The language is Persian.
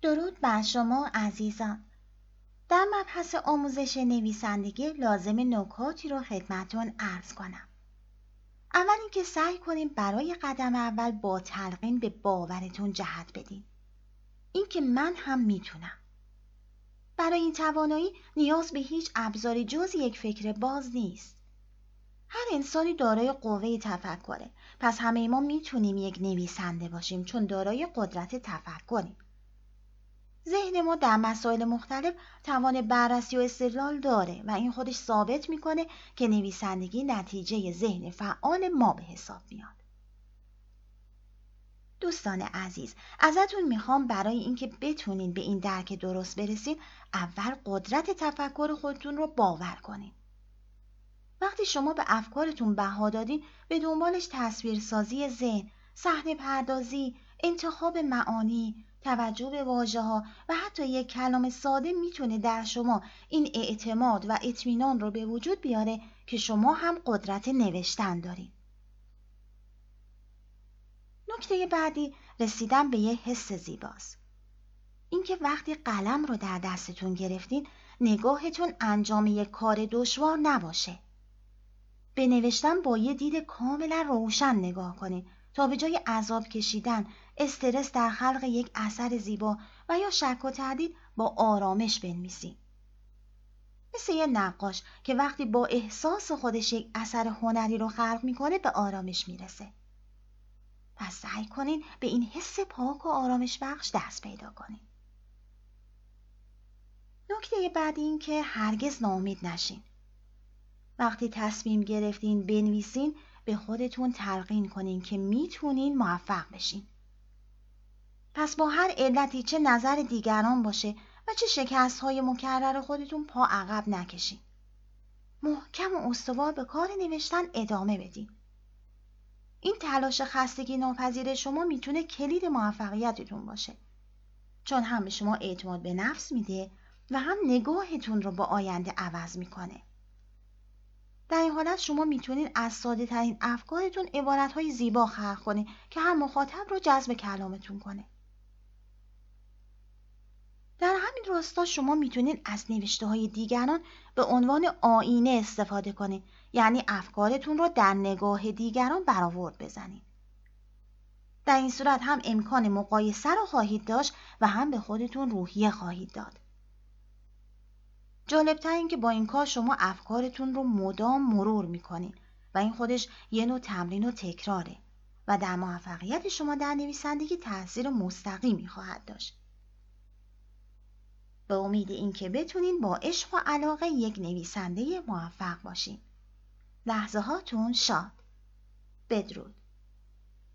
درود بر شما عزیزان. در مبحث آموزش نویسندگی لازم نکاتی رو خدمتون عرض کنم. اول اینکه سعی کنیم برای قدم اول با تلقین به باورتون جهت بدین. اینکه من هم میتونم. برای این توانایی نیاز به هیچ ابزاری جز یک فکر باز نیست. هر انسانی دارای قوه تفکره. پس همه ما میتونیم یک نویسنده باشیم چون دارای قدرت تفکریم. ذهن ما در مسائل مختلف توان بررسی و استدلال داره و این خودش ثابت میکنه که نویسندگی نتیجه ذهن فعال ما به حساب میاد. دوستان عزیز، ازتون میخوام برای اینکه بتونین به این درک درست برسین، اول قدرت تفکر خودتون رو باور کنین. وقتی شما به افکارتون بها دادین، به دنبالش تصویرسازی ذهن، صحنه پردازی، انتخاب معانی، توجه به واژه‌ها و حتی یک کلام ساده میتونه در شما این اعتماد و اطمینان رو به وجود بیاره که شما هم قدرت نوشتن دارین. نکته بعدی رسیدن به یه حس زیباست. اینکه وقتی قلم رو در دستتون گرفتین، نگاهتون انجام یک کار دشوار نباشه. به نوشتن با یه دید کاملا روشن نگاه کنین تا به جای عذاب کشیدن، استرس در خلق یک اثر زیبا و یا شک و تردید با آرامش بنویسین. مثل یه نقاش که وقتی با احساس خودش یک اثر هنری رو خلق میکنه به آرامش میرسه. پس سعی کنین به این حس پاک و آرامش بخش دست پیدا کنین. نکته بعدی این که هرگز ناامید نشین. وقتی تصمیم گرفتین بنویسین، به خودتون تلقین کنین که میتونین موفق بشین. پس با هر علتی، چه نظر دیگران باشه و چه شکست‌های مکرر خودتون، پا عقب نکشین. محکم و استوار به کار نوشتن ادامه بدین. این تلاش خستگی ناپذیر شما میتونه کلید موفقیتتون باشه. چون هم به شما اعتماد به نفس میده و هم نگاهتون رو با آینده عوض میکنه. در این حالت شما میتونید از ساده ترین افکارتون عبارتهای زیبا خلق کنید که هر مخاطب رو جذب کلامتون کنه. در همین راستا شما میتونید از نوشته های دیگران به عنوان آینه استفاده کنید، یعنی افکارتون رو در نگاه دیگران برآورد بزنید. در این صورت هم امکان مقایسه رو خواهید داشت و هم به خودتون روحیه خواهید داد. جالب‌تر این که با این کار شما افکارتون رو مدام مرور میکنین و این خودش یه نوع تمرین و تکراره و در موفقیت شما در نویسندگی تأثیر مستقیمی خواهد داشت. به امید این که بتونین با عشق و علاقه یک نویسنده موفق باشین. لحظه هاتون شاد. بدرود.